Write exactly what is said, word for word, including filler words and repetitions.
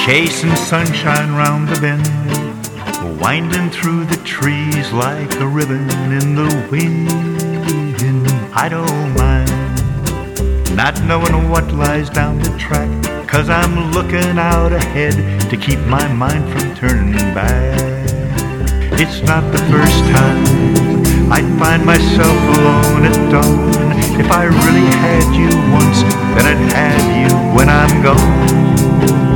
chasing sunshine round the bend, winding through the trees like a ribbon in the wind. I don't mind not knowing what lies down the track, 'cause I'm looking out ahead to keep my mind from turning back. It's not the first time I'd find myself alone at dawn. If I really had you once, then I'd have you when I'm gone.